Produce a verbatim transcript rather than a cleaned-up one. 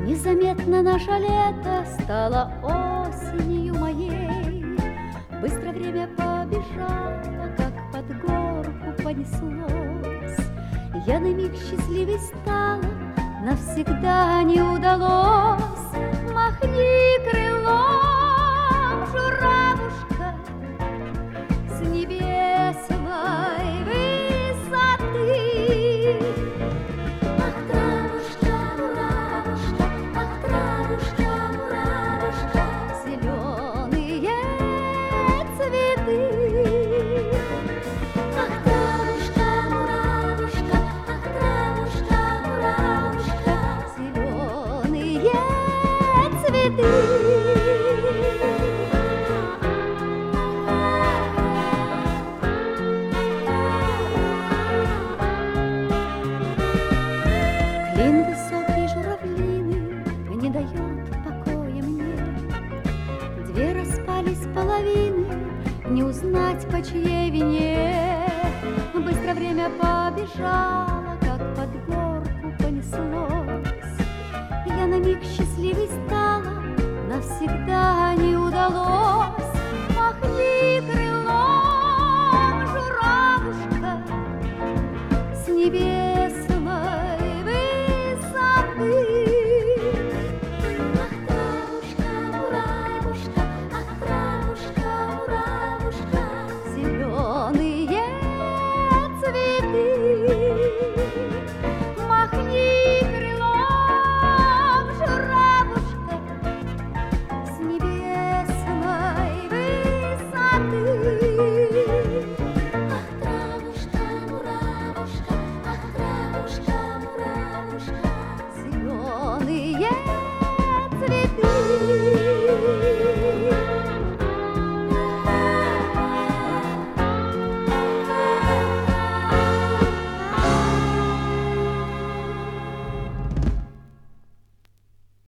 Незаметно наше лето стало осенью моей. Быстро время побежало, как под горку понеслось. Я на миг счастливей стала, навсегда не удалось. Махни крылом, журавушка, с небесной высоты. Ах, травушка, муравушка, ах, травушка, муравушка, зеленые цветы. Ах, травушка, муравушка, ах, травушка, муравушка, зеленые цветы. Клин высокий журавлины не дает покоя мне. Две распались половины, не узнать по чьей вине. Быстро время побежало, как под горку понеслось. Я на миг счастливой стала, навсегда